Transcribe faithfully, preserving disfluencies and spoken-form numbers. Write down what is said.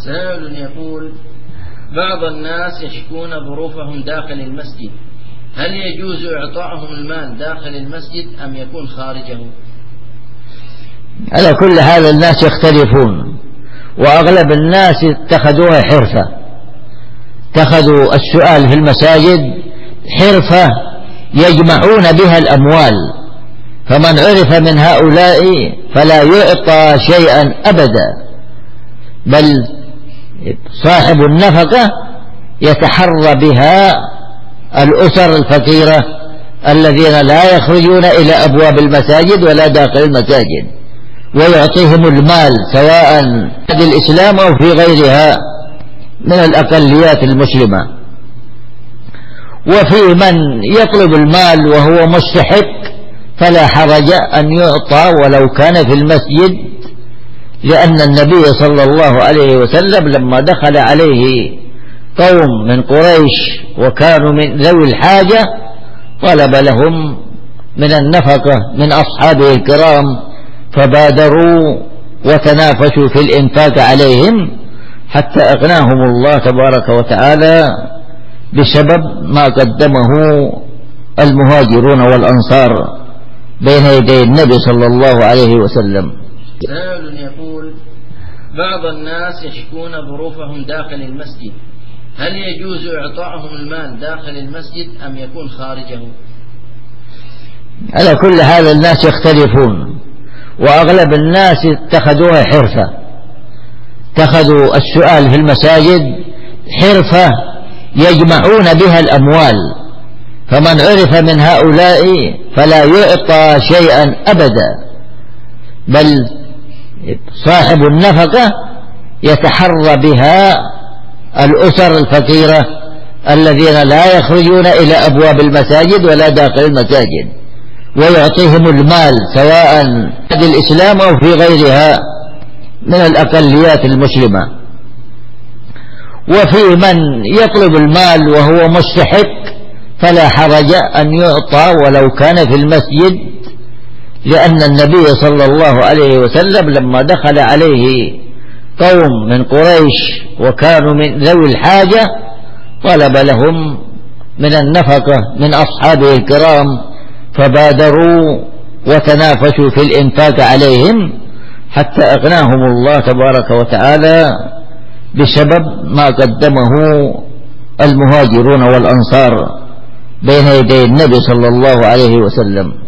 سائل يقول: بعض الناس يشكون ظروفهم داخل المسجد، هل يجوز إعطائهم المال داخل المسجد أم يكون خارجه؟ على كل هذا الناس يختلفون، وأغلب الناس اتخذوها حرفة، اتخذوا السؤال في المساجد حرفة يجمعون بها الأموال، فمن عرف من هؤلاء فلا يعطى شيئا أبدا، بل صاحب النفقة يتحرى بها الأسر الفقيرة الذين لا يخرجون إلى أبواب المساجد ولا داخل المساجد، ويعطيهم المال سواء في الإسلام أو في غيرها من الأقليات المسلمة. وفي من يطلب المال وهو مستحق فلا حرج أن يعطى ولو كان في المسجد، لأن النبي صلى الله عليه وسلم لما دخل عليه قوم من قريش وكانوا من ذوي الحاجة طلب لهم من النفقة من أصحابه الكرام، فبادروا وتنافسوا في الإنفاق عليهم حتى أغناهم الله تبارك وتعالى بسبب ما قدمه المهاجرون والأنصار بين يدي النبي صلى الله عليه وسلم. سائل يقول: بعض الناس يشكون ظروفهم داخل المسجد، هل يجوز إعطائهم المال داخل المسجد أم يكون خارجه؟ على كل هذا الناس يختلفون، وأغلب الناس اتخذوها حرفة، اتخذوا السؤال في المساجد حرفة يجمعون بها الأموال، فمن عرف من هؤلاء فلا يعطى شيئا أبدا، بل صاحب النفقة يتحرى بها الأسر الفقيرة الذين لا يخرجون إلى أبواب المساجد ولا داخل المساجد، ويعطيهم المال سواء في الإسلام أو في غيرها من الأقليات المسلمة. وفي من يطلب المال وهو مستحق فلا حرج أن يعطى ولو كان في المسجد، لأن النبي صلى الله عليه وسلم لما دخل عليه قوم من قريش وكانوا من ذوي الحاجة طلب لهم من النفقة من أصحابه الكرام، فبادروا وتنافسوا في الإنفاق عليهم حتى أغناهم الله تبارك وتعالى بسبب ما قدمه المهاجرون والأنصار بين يدي النبي صلى الله عليه وسلم.